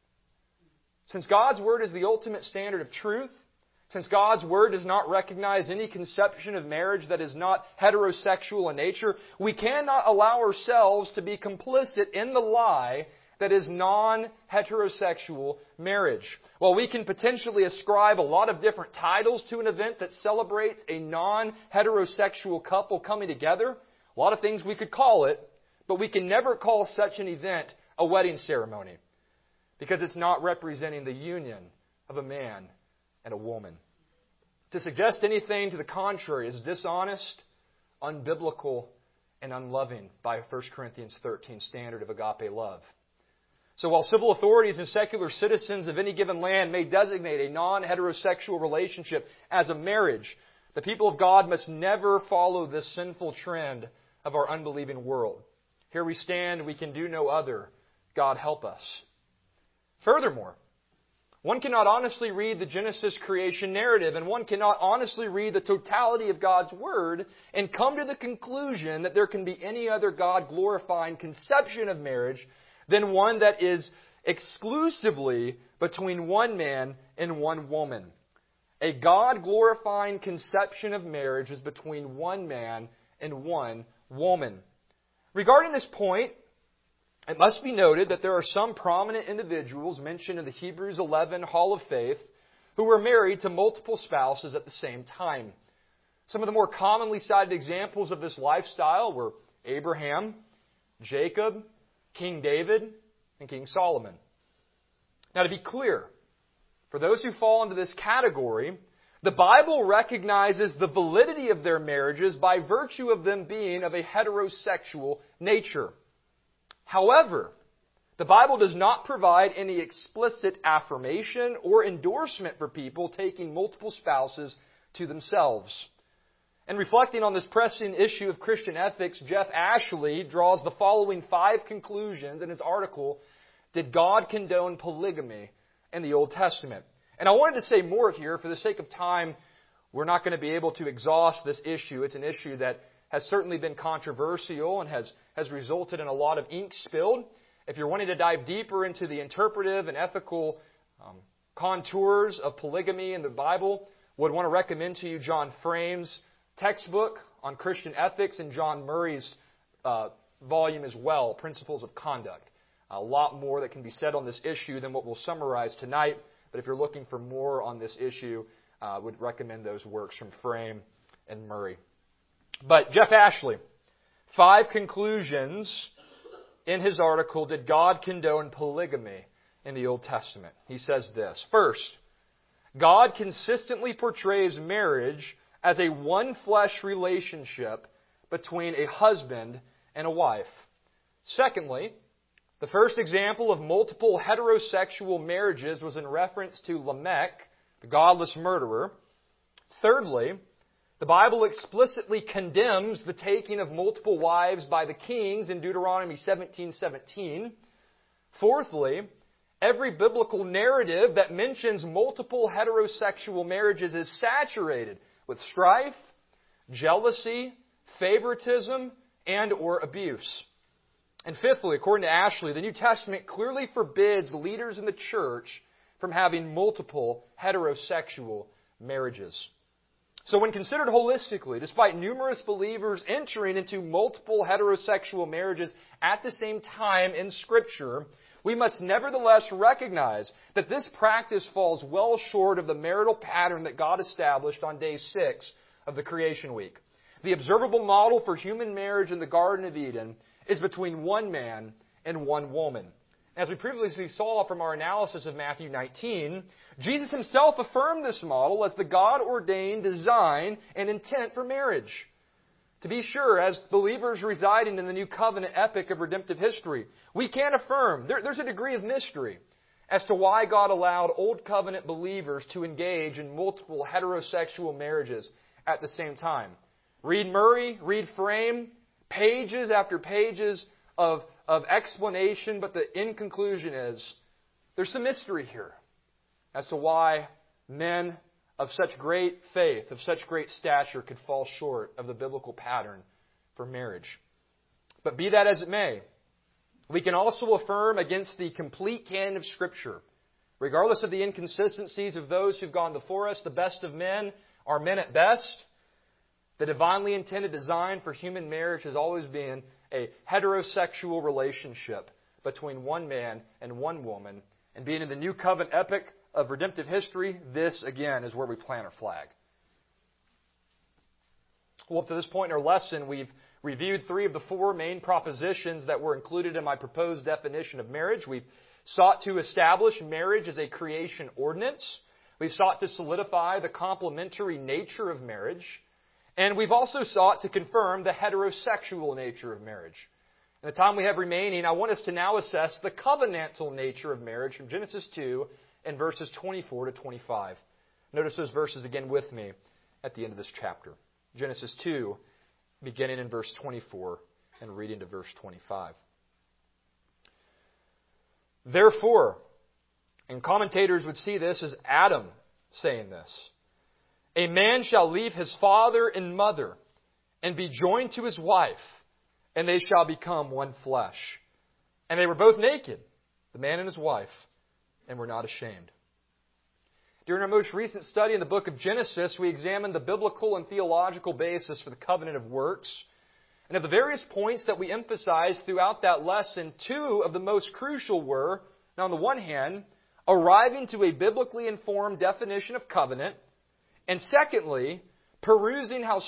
S1: Since God's Word is the ultimate standard of truth, since God's Word does not recognize any conception of marriage that is not heterosexual in nature, we cannot allow ourselves to be complicit in the lie that is non-heterosexual marriage. While we can potentially ascribe a lot of different titles to an event that celebrates a non-heterosexual couple coming together, a lot of things we could call it, but we can never call such an event a wedding ceremony because it's not representing the union of a man and a woman. To suggest anything to the contrary is dishonest, unbiblical, and unloving by 1 Corinthians 13 standard of agape love. So while civil authorities and secular citizens of any given land may designate a non-heterosexual relationship as a marriage, the people of God must never follow this sinful trend of our unbelieving world. Here we stand, we can do no other. God help us. Furthermore, one cannot honestly read the Genesis creation narrative, and one cannot honestly read the totality of God's Word and come to the conclusion that there can be any other God-glorifying conception of marriage than one that is exclusively between one man and one woman. A God-glorifying conception of marriage is between one man and one woman. Regarding this point, it must be noted that there are some prominent individuals mentioned in the Hebrews 11 Hall of Faith who were married to multiple spouses at the same time. Some of the more commonly cited examples of this lifestyle were Abraham, Jacob, King David, and King Solomon. Now, to be clear, for those who fall into this category, the Bible recognizes the validity of their marriages by virtue of them being of a heterosexual nature. However, the Bible does not provide any explicit affirmation or endorsement for people taking multiple spouses to themselves. And reflecting on this pressing issue of Christian ethics, Jeff Ashley draws the following 5 conclusions in his article, Did God Condone Polygamy in the Old Testament? And I wanted to say more here. For the sake of time, we're not going to be able to exhaust this issue. It's an issue that has certainly been controversial and has resulted in a lot of ink spilled. If you're wanting to dive deeper into the interpretive and ethical contours of polygamy in the Bible, would want to recommend to you John Frame's textbook on Christian ethics and John Murray's volume as well, Principles of Conduct. A lot more that can be said on this issue than what we'll summarize tonight. But if you're looking for more on this issue, I would recommend those works from Frame and Murray. But Jeff Ashley, 5 conclusions in his article, Did God Condone Polygamy in the Old Testament? He says this. First, God consistently portrays marriage as a one-flesh relationship between a husband and a wife. Secondly, the first example of multiple heterosexual marriages was in reference to Lamech, the godless murderer. Thirdly, the Bible explicitly condemns the taking of multiple wives by the kings in Deuteronomy 17:17. Fourthly, every biblical narrative that mentions multiple heterosexual marriages is saturated with strife, jealousy, favoritism, and or abuse. And fifthly, according to Ashley, the New Testament clearly forbids leaders in the church from having multiple heterosexual marriages. So when considered holistically, despite numerous believers entering into multiple heterosexual marriages at the same time in Scripture, we must nevertheless recognize that this practice falls well short of the marital pattern that God established on day 6 of the creation week. The observable model for human marriage in the Garden of Eden is between one man and one woman. As we previously saw from our analysis of Matthew 19, Jesus himself affirmed this model as the God-ordained design and intent for marriage. To be sure, as believers residing in the New Covenant epic of redemptive history, we can affirm there's a degree of mystery as to why God allowed Old Covenant believers to engage in multiple heterosexual marriages at the same time. Read Murray, read Frame, pages after pages of explanation, but the end conclusion is there's some mystery here as to why men of such great faith, of such great stature, could fall short of the biblical pattern for marriage. But be that as it may, we can also affirm against the complete canon of Scripture, regardless of the inconsistencies of those who've gone before us, the best of men are men at best. The divinely intended design for human marriage has always been a heterosexual relationship between one man and one woman. And being in the New Covenant epic of redemptive history, this, again, is where we plant our flag. Well, up to this point in our lesson, we've reviewed 3 of the 4 main propositions that were included in my proposed definition of marriage. We've sought to establish marriage as a creation ordinance. We've sought to solidify the complementary nature of marriage. And we've also sought to confirm the heterosexual nature of marriage. In the time we have remaining, I want us to now assess the covenantal nature of marriage from Genesis 2 and verses 24 to 25. Notice those verses again with me at the end of this chapter. Genesis 2, beginning in verse 24 and reading to verse 25. Therefore, and commentators would see this as Adam saying this, a man shall leave his father and mother and be joined to his wife, and they shall become one flesh. And they were both naked, the man and his wife, and were not ashamed. During our most recent study in the book of Genesis, we examined the biblical and theological basis for the covenant of works. And of the various points that we emphasized throughout that lesson, 2 of the most crucial were, now on the one hand, arriving to a biblically informed definition of covenant, and secondly, perusing how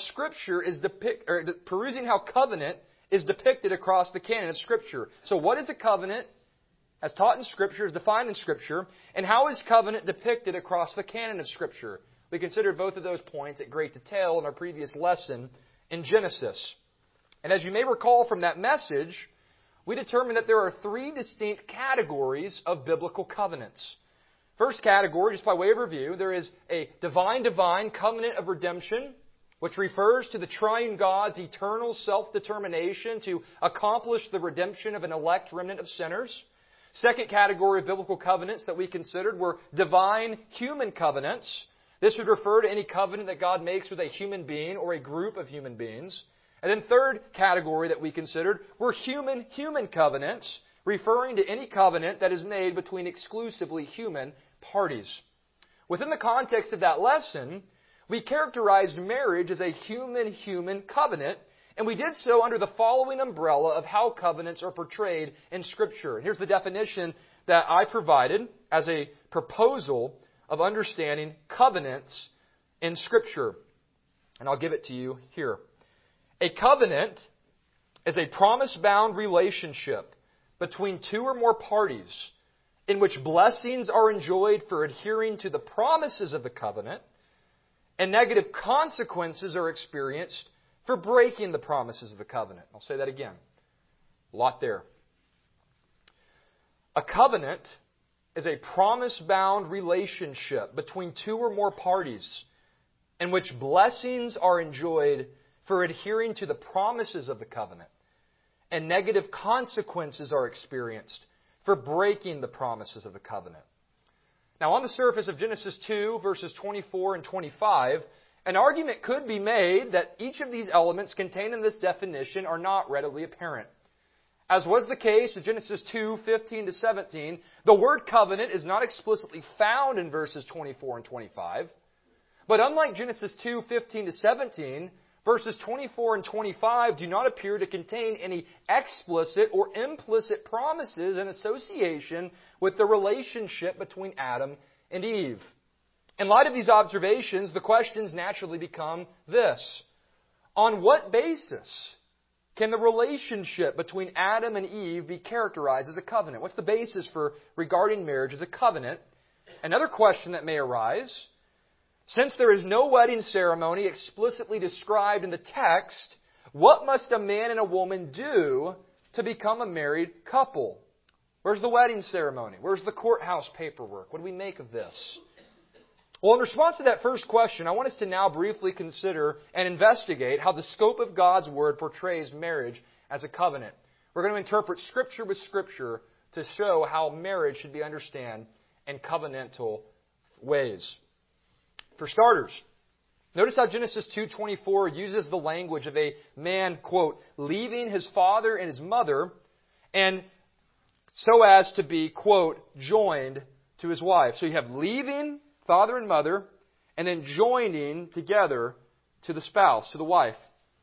S1: covenant is depicted across the canon of Scripture. So what is a covenant as taught in Scripture, as defined in Scripture, and how is covenant depicted across the canon of Scripture? We considered both of those points at great detail in our previous lesson in Genesis. And as you may recall from that message, we determined that there are 3 distinct categories of biblical covenants. First category, just by way of review, there is a divine covenant of redemption, which refers to the triune God's eternal self-determination to accomplish the redemption of an elect remnant of sinners. Second category of biblical covenants that we considered were divine human covenants. This would refer to any covenant that God makes with a human being or a group of human beings. And then third category that we considered were human covenants, referring to any covenant that is made between exclusively human parties. Within the context of that lesson, we characterized marriage as a human covenant, and we did so under the following umbrella of how covenants are portrayed in Scripture. And here's the definition that I provided as a proposal of understanding covenants in Scripture. And I'll give it to you here. A covenant is a promise-bound relationship between 2 or more parties in which blessings are enjoyed for adhering to the promises of the covenant and negative consequences are experienced for breaking the promises of the covenant. I'll say that again. A lot there. A covenant is a promise-bound relationship between 2 or more parties in which blessings are enjoyed for adhering to the promises of the covenant and negative consequences are experienced for breaking the promises of the covenant. Now, on the surface of Genesis 2, verses 24 and 25, an argument could be made that each of these elements contained in this definition are not readily apparent. As was the case with Genesis 2, 15 to 17, the word covenant is not explicitly found in verses 24 and 25. But unlike Genesis 2, 15 to 17, verses 24 and 25 do not appear to contain any explicit or implicit promises in association with the relationship between Adam and Eve. In light of these observations, the questions naturally become this: on what basis can the relationship between Adam and Eve be characterized as a covenant? What's the basis for regarding marriage as a covenant? Another question that may arise: since there is no wedding ceremony explicitly described in the text, what must a man and a woman do to become a married couple? Where's the wedding ceremony? Where's the courthouse paperwork? What do we make of this? Well, in response to that first question, I want us to now briefly consider and investigate how the scope of God's Word portrays marriage as a covenant. We're going to interpret Scripture with Scripture to show how marriage should be understood in covenantal ways. For starters, notice how Genesis 2:24 uses the language of a man, quote, leaving his father and his mother, and so as to be, quote, joined to his wife. So you have leaving father and mother, and then joining together to the spouse, to the wife.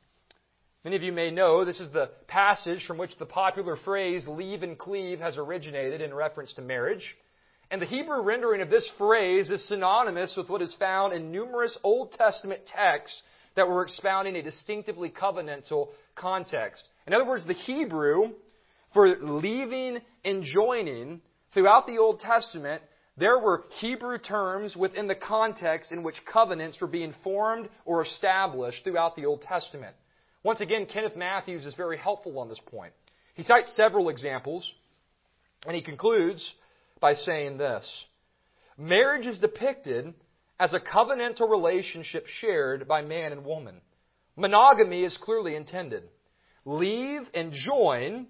S1: Many of you may know this is the passage from which the popular phrase leave and cleave has originated in reference to marriage. And the Hebrew rendering of this phrase is synonymous with what is found in numerous Old Testament texts that were expounding a distinctively covenantal context. In other words, the Hebrew for leaving and joining throughout the Old Testament, there were Hebrew terms within the context in which covenants were being formed or established throughout the Old Testament. Once again, Kenneth Matthews is very helpful on this point. He cites several examples, and he concludes by saying this: marriage is depicted as a covenantal relationship shared by man and woman. Monogamy is clearly intended. Leave and join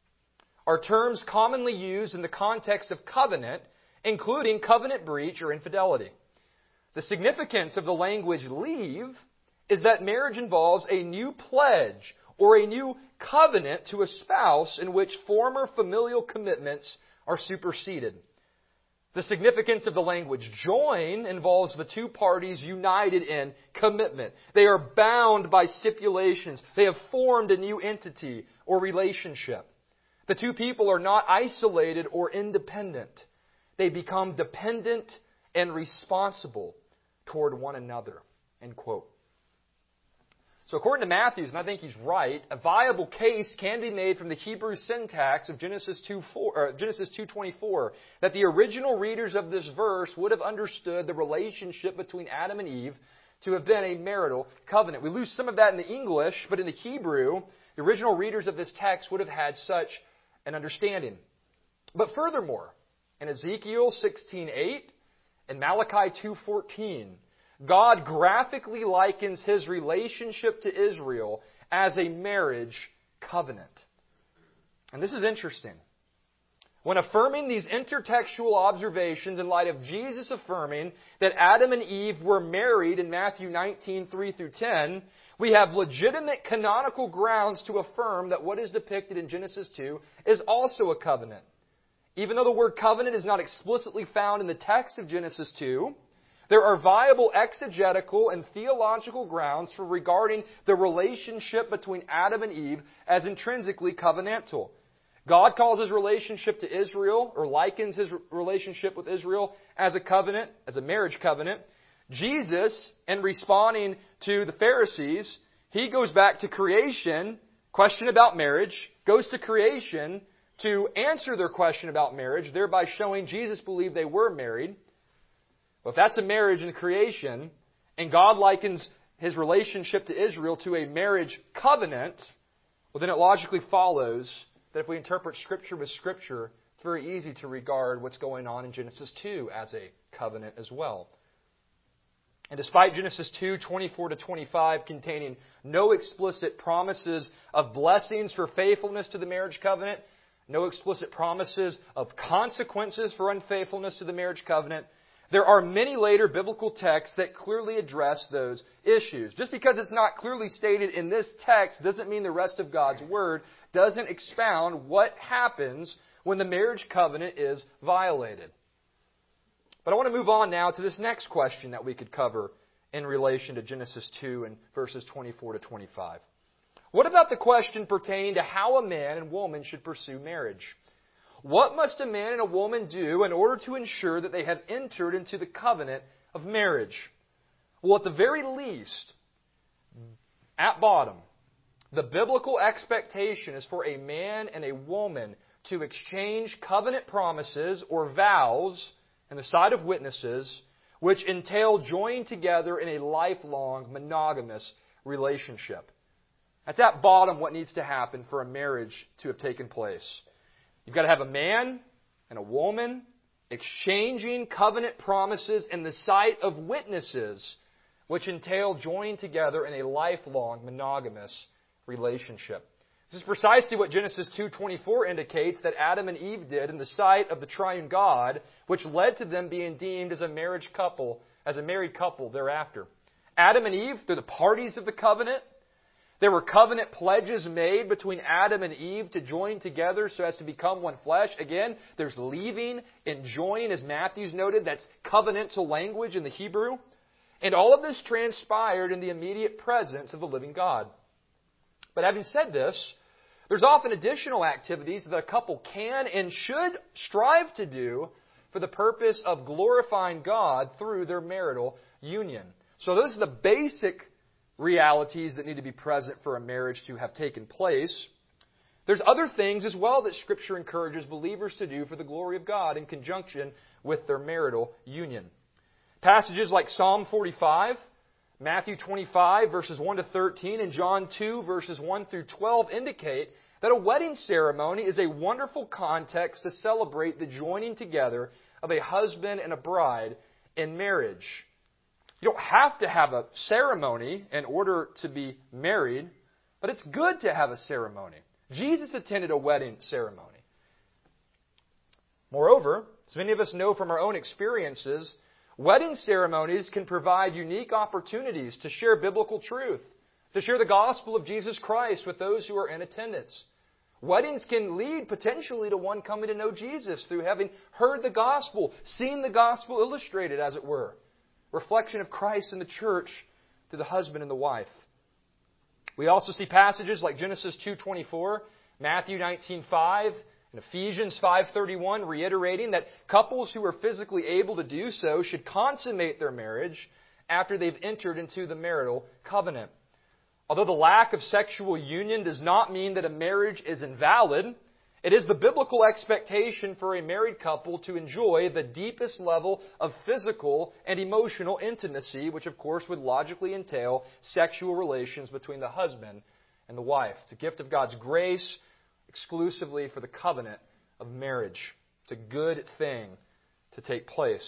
S1: are terms commonly used in the context of covenant, including covenant breach or infidelity. The significance of the language leave is that marriage involves a new pledge or a new covenant to a spouse in which former familial commitments are superseded. The significance of the language join involves the two parties united in commitment. They are bound by stipulations. They have formed a new entity or relationship. The two people are not isolated or independent. They become dependent and responsible toward one another. End quote. So according to Matthews, and I think he's right, a viable case can be made from the Hebrew syntax of Genesis 2:24 that the original readers of this verse would have understood the relationship between Adam and Eve to have been a marital covenant. We lose some of that in the English, but in the Hebrew, the original readers of this text would have had such an understanding. But furthermore, in Ezekiel 16:8 and Malachi 2:14, God graphically likens His relationship to Israel as a marriage covenant. And this is interesting. When affirming these intertextual observations in light of Jesus affirming that Adam and Eve were married in Matthew 19:3-10, we have legitimate canonical grounds to affirm that what is depicted in Genesis 2 is also a covenant. Even though the word covenant is not explicitly found in the text of Genesis 2, there are viable exegetical and theological grounds for regarding the relationship between Adam and Eve as intrinsically covenantal. God calls His relationship to Israel, or likens His relationship with Israel as a covenant, as a marriage covenant. Jesus, in responding to the Pharisees, He goes back to creation, question about marriage, goes to creation to answer their question about marriage, thereby showing Jesus believed they were married. Well, if that's a marriage in creation, and God likens His relationship to Israel to a marriage covenant, well, then it logically follows that if we interpret Scripture with Scripture, it's very easy to regard what's going on in Genesis 2 as a covenant as well. And despite Genesis 2:24-25 containing no explicit promises of blessings for faithfulness to the marriage covenant, no explicit promises of consequences for unfaithfulness to the marriage covenant, there are many later biblical texts that clearly address those issues. Just because it's not clearly stated in this text doesn't mean the rest of God's Word doesn't expound what happens when the marriage covenant is violated. But I want to move on now to this next question that we could cover in relation to Genesis 2 and verses 24 to 25. What about the question pertaining to how a man and woman should pursue marriage? What must a man and a woman do in order to ensure that they have entered into the covenant of marriage? Well, at the very least, at bottom, the biblical expectation is for a man and a woman to exchange covenant promises or vows in the sight of witnesses, which entail joining together in a lifelong monogamous relationship. At that bottom, what needs to happen for a marriage to have taken place? You've got to have a man and a woman exchanging covenant promises in the sight of witnesses, which entail joining together in a lifelong monogamous relationship. This is precisely what Genesis 2:24 indicates that Adam and Eve did in the sight of the triune God, which led to them being deemed as a married couple thereafter. Adam and Eve, they're the parties of the covenant. There were covenant pledges made between Adam and Eve to join together so as to become one flesh. Again, there's leaving and joining, as Matthew's noted. That's covenantal language in the Hebrew. And all of this transpired in the immediate presence of the living God. But having said this, there's often additional activities that a couple can and should strive to do for the purpose of glorifying God through their marital union. So those are the basic realities that need to be present for a marriage to have taken place. There's other things as well that Scripture encourages believers to do for the glory of God in conjunction with their marital union. Passages like Psalm 45, Matthew 25, verses 1 to 13, and John 2, verses 1 through 12 indicate that a wedding ceremony is a wonderful context to celebrate the joining together of a husband and a bride in marriage. You don't have to have a ceremony in order to be married, but it's good to have a ceremony. Jesus attended a wedding ceremony. Moreover, as many of us know from our own experiences, wedding ceremonies can provide unique opportunities to share biblical truth, to share the gospel of Jesus Christ with those who are in attendance. Weddings can lead potentially to one coming to know Jesus through having heard the gospel, seen the gospel illustrated, as it were. Reflection of Christ in the church to the husband and the wife. We also see passages like Genesis 2:24, Matthew 19:5, and Ephesians 5:31 reiterating that couples who are physically able to do so should consummate their marriage after they've entered into the marital covenant. Although the lack of sexual union does not mean that a marriage is invalid, it is the biblical expectation for a married couple to enjoy the deepest level of physical and emotional intimacy, which of course would logically entail sexual relations between the husband and the wife. It's a gift of God's grace exclusively for the covenant of marriage. It's a good thing to take place.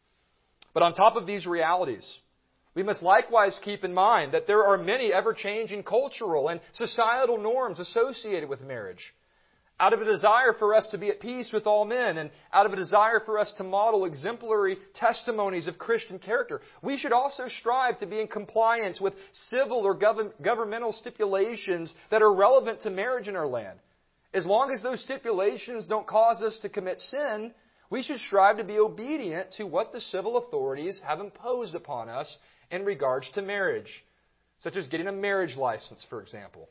S1: But on top of these realities, we must likewise keep in mind that there are many ever-changing cultural and societal norms associated with marriage. Out of a desire for us to be at peace with all men, and out of a desire for us to model exemplary testimonies of Christian character, we should also strive to be in compliance with civil or governmental stipulations that are relevant to marriage in our land. As long as those stipulations don't cause us to commit sin, we should strive to be obedient to what the civil authorities have imposed upon us in regards to marriage, such as getting a marriage license, for example.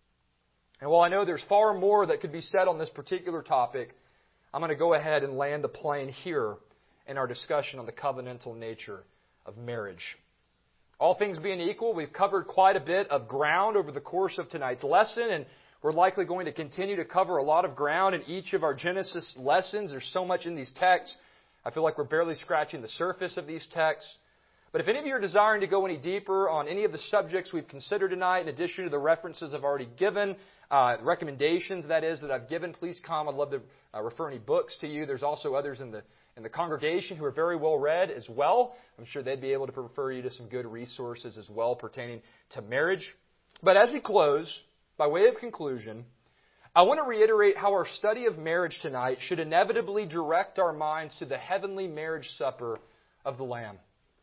S1: And while I know there's far more that could be said on this particular topic, I'm going to go ahead and land the plane here in our discussion on the covenantal nature of marriage. All things being equal, we've covered quite a bit of ground over the course of tonight's lesson, and we're likely going to continue to cover a lot of ground in each of our Genesis lessons. There's so much in these texts. I feel like we're barely scratching the surface of these texts. But if any of you are desiring to go any deeper on any of the subjects we've considered tonight, in addition to the references I've already given, recommendations, that is, that I've given, please come. I'd love to refer any books to you. There's also others in the congregation who are very well read as well. I'm sure they'd be able to refer you to some good resources as well pertaining to marriage. But as we close, by way of conclusion, I want to reiterate how our study of marriage tonight should inevitably direct our minds to the heavenly marriage supper of the Lamb.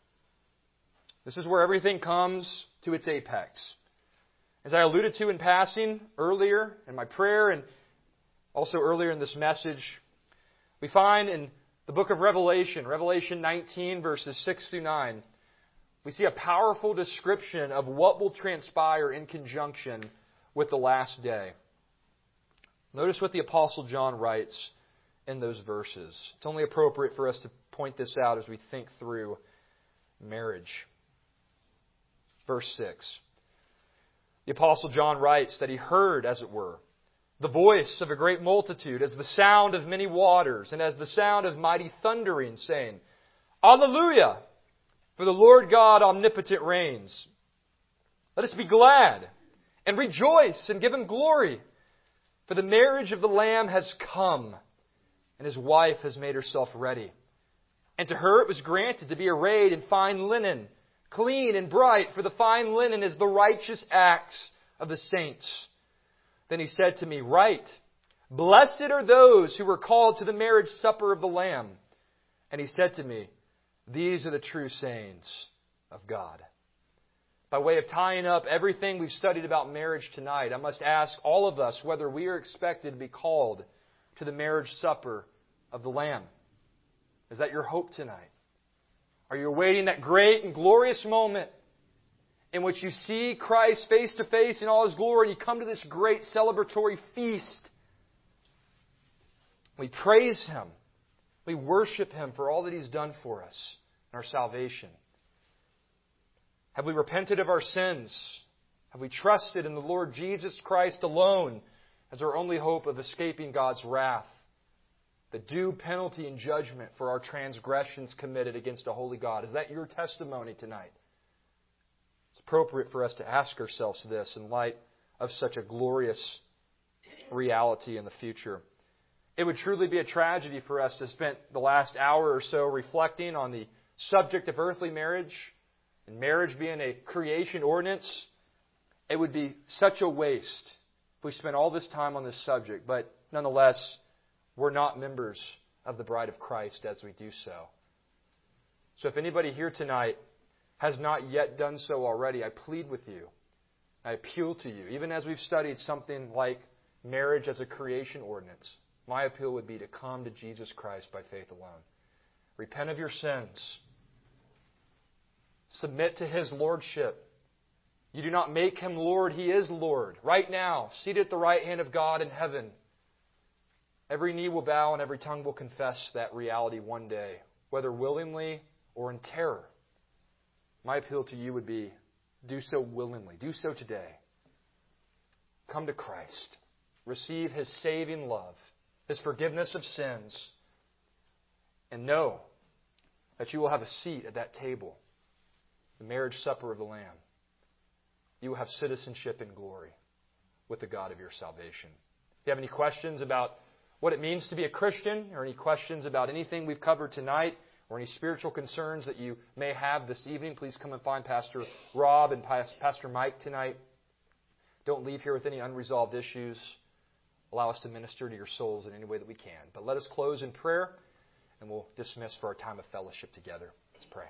S1: This is where everything comes to its apex. As I alluded to in passing earlier in my prayer and also earlier in this message, we find in the book of Revelation, Revelation 19, verses 6 through 9, we see a powerful description of what will transpire in conjunction with the last day. Notice what the Apostle John writes in those verses. It's only appropriate for us to point this out as we think through marriage. Verse 6. The Apostle John writes that he heard, as it were, the voice of a great multitude, as the sound of many waters, and as the sound of mighty thundering, saying, Alleluia! For the Lord God omnipotent reigns. Let us be glad and rejoice and give Him glory. For the marriage of the Lamb has come, and His wife has made herself ready. And to her it was granted to be arrayed in fine linen, clean and bright, for the fine linen is the righteous acts of the saints. Then he said to me, Write, blessed are those who were called to the marriage supper of the Lamb. And he said to me, These are the true sayings of God. By way of tying up everything we've studied about marriage tonight, I must ask all of us whether we are expected to be called to the marriage supper of the Lamb. Is that your hope tonight? Are you awaiting that great and glorious moment in which you see Christ face to face in all His glory and you come to this great celebratory feast? We praise Him. We worship Him for all that He's done for us in our salvation. Have we repented of our sins? Have we trusted in the Lord Jesus Christ alone as our only hope of escaping God's wrath, the due penalty and judgment for our transgressions committed against a holy God? Is that your testimony tonight? It's appropriate for us to ask ourselves this in light of such a glorious reality in the future. It would truly be a tragedy for us to spend the last hour or so reflecting on the subject of earthly marriage, and marriage being a creation ordinance. It would be such a waste if we spent all this time on this subject. But nonetheless, we're not members of the bride of Christ as we do so. So if anybody here tonight has not yet done so already, I plead with you. I appeal to you. Even as we've studied something like marriage as a creation ordinance, my appeal would be to come to Jesus Christ by faith alone. Repent of your sins. Submit to His lordship. You do not make Him Lord. He is Lord. Right now, seated at the right hand of God in heaven. Every knee will bow and every tongue will confess that reality one day, whether willingly or in terror. My appeal to you would be, do so willingly. Do so today. Come to Christ. Receive His saving love, His forgiveness of sins, and know that you will have a seat at that table, the marriage supper of the Lamb. You will have citizenship in glory with the God of your salvation. If you have any questions about what it means to be a Christian, or any questions about anything we've covered tonight, or any spiritual concerns that you may have this evening, please come and find Pastor Rob and Pastor Mike tonight. Don't leave here with any unresolved issues. Allow us to minister to your souls in any way that we can. But let us close in prayer, and we'll dismiss for our time of fellowship together. Let's pray.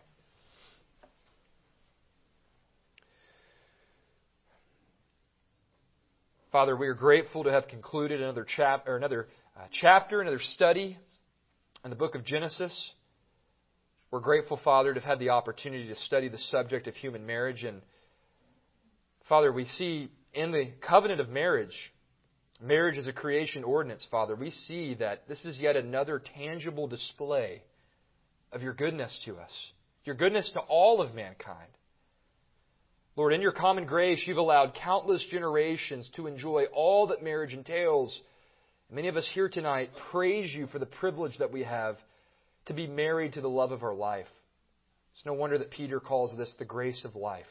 S1: Father, we are grateful to have concluded another chapter, another study in the book of Genesis. We're grateful, Father, to have had the opportunity to study the subject of human marriage. And Father, we see in the covenant of marriage, marriage is a creation ordinance, Father. We see that this is yet another tangible display of your goodness to us, your goodness to all of mankind. Lord, in your common grace, you've allowed countless generations to enjoy all that marriage entails. Many of us here tonight praise you for the privilege that we have to be married to the love of our life. It's no wonder that Peter calls this the grace of life.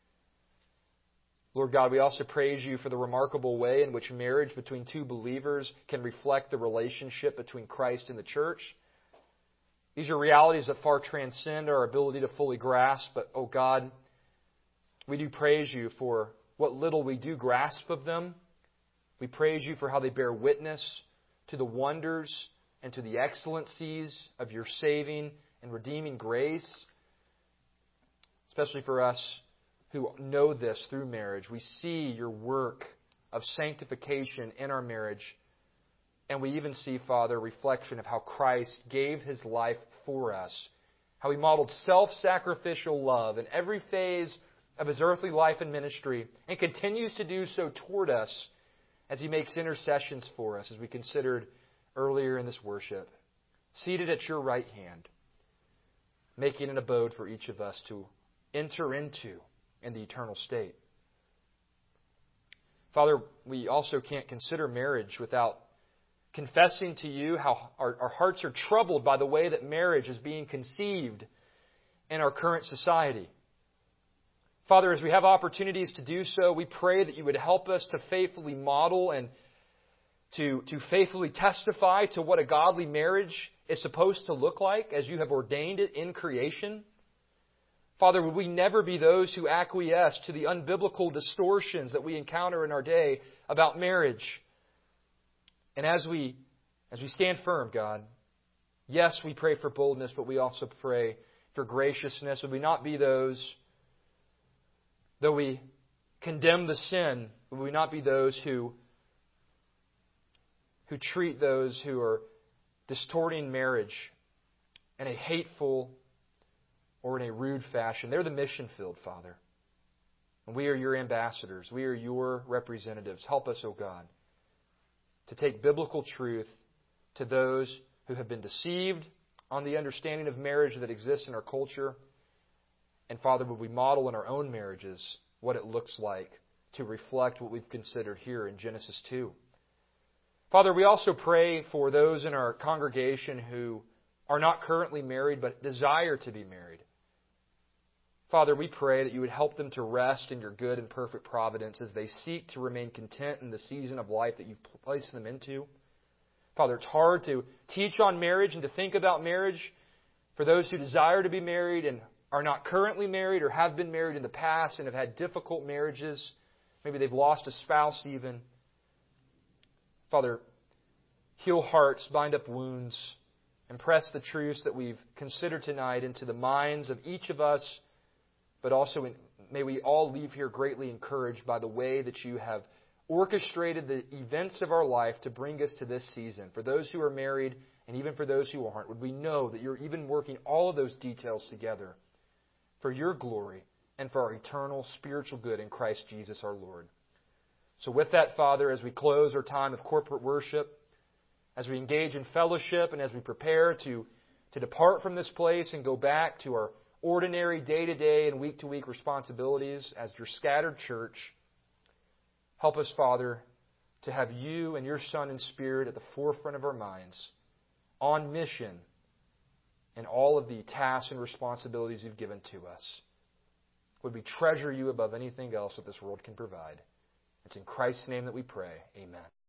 S1: Lord God, we also praise you for the remarkable way in which marriage between two believers can reflect the relationship between Christ and the church. These are realities that far transcend our ability to fully grasp, but, oh God, we do praise you for what little we do grasp of them. We praise you for how they bear witness to the wonders and to the excellencies of your saving and redeeming grace. Especially for us who know this through marriage. We see your work of sanctification in our marriage. And we even see, Father, a reflection of how Christ gave His life for us how He modeled self-sacrificial love in every phase of His earthly life and ministry, and continues to do so toward us as He makes intercessions for us, as we considered earlier in this worship. Seated at your right hand, making an abode for each of us to enter into in the eternal state. Father, we also can't consider marriage without confessing to You how our hearts are troubled by the way that marriage is being conceived in our current society. Father, as we have opportunities to do so, we pray that You would help us to faithfully model and to faithfully testify to what a godly marriage is supposed to look like as You have ordained it in creation. Father, would we never be those who acquiesce to the unbiblical distortions that we encounter in our day about marriage. And as we stand firm, God, yes, we pray for boldness, but we also pray for graciousness. Would we not be those, though we condemn the sin, would we not be those who treat those who are distorting marriage in a hateful or in a rude fashion? They're the mission field, Father. And we are Your ambassadors. We are Your representatives. Help us, O God, to take biblical truth to those who have been deceived on the understanding of marriage that exists in our culture. And Father, would we model in our own marriages what it looks like to reflect what we've considered here in Genesis 2. Father, we also pray for those in our congregation who are not currently married but desire to be married. Father, we pray that You would help them to rest in Your good and perfect providence as they seek to remain content in the season of life that You've placed them into. Father, it's hard to teach on marriage and to think about marriage for those who desire to be married and are not currently married or have been married in the past and have had difficult marriages. Maybe they've lost a spouse even. Father, heal hearts, bind up wounds, impress the truths that we've considered tonight into the minds of each of us, but also may we all leave here greatly encouraged by the way that You have orchestrated the events of our life to bring us to this season. For those who are married and even for those who aren't, would we know that You're even working all of those details together for Your glory and for our eternal spiritual good in Christ Jesus our Lord. So with that, Father, as we close our time of corporate worship, as we engage in fellowship, and as we prepare to depart from this place and go back to our ordinary day-to-day and week-to-week responsibilities as Your scattered church, help us, Father, to have You and Your Son and Spirit at the forefront of our minds, on mission in all of the tasks and responsibilities You've given to us. Would we treasure You above anything else that this world can provide? It's in Christ's name that we pray. Amen.